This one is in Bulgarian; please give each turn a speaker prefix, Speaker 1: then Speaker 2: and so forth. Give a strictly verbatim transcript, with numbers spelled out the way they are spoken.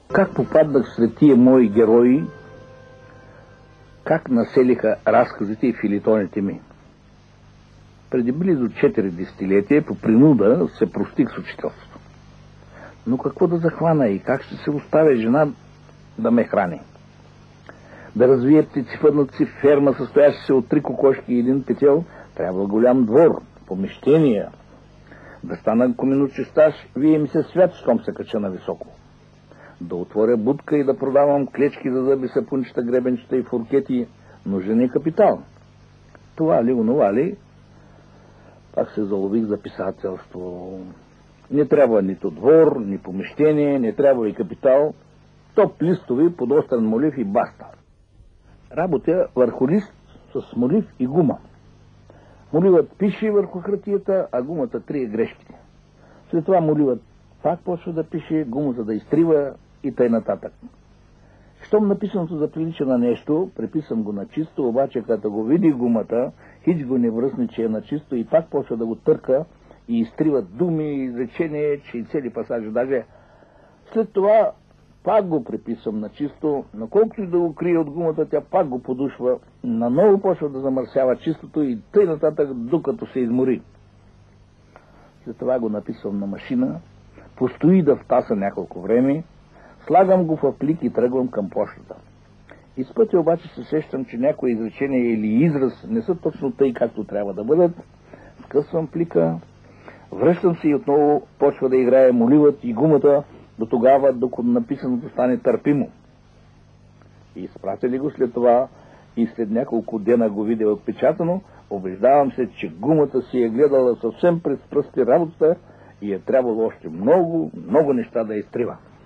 Speaker 1: Как попаднах сред тия мои герои, как населиха разказите и филитоните ми? Преди близо четири десетилетия по принуда се простих с учителството. Но какво да захвана и как ще се оставя жена да ме храни? Да развие птицефъдната си ферма, състояща се от три кокошки и един петел, трябва голям двор, помещения. Да стана коминочистаж, вие ми се свят, щом се кача на високо. Да отворя будка и да продавам клечки за зъби, сапунчета, гребенчета и фуркети, нужен е капитал. Това ли, онова ли? Пак се залових за писателство. Не трябва нито двор, ни помещение, не трябва и капитал. Топ листови, подострен молив и баста. Работя върху лист с молив и гума. Моливът пише върху хартията, а гумата трие грешките. След това моливът пак почва да пише, гумата да изтрива и тъй нататък. Щом написаното заприлича на нещо, преписам го на чисто, обаче като го види гумата, хич го не връзне, че е на чисто и пак почва да го търка и изтрива думи, изречения, че и цели пасажи. Даже след това пак го преписвам на чисто, но колкото и да го крие от гумата, тя пак го подушва, наново почва да замърсява чистото и тъй нататък, докато се измори. След това го написвам на машина, постои да втаса няколко време, слагам го в плик и тръгвам към почтата. Из пътя обаче се сещам, че някои изречения или израз не са точно тъй, както трябва да бъдат. Скъсвам плика, връщам се и отново почва да играе моливът и гумата, до тогава, докато написаното стане търпимо. И изпратя ли го след това и след няколко дена го видя отпечатано, убеждавам се, че гумата си е гледала съвсем през пръсти работата и е трябвало още много, много неща да изтрива.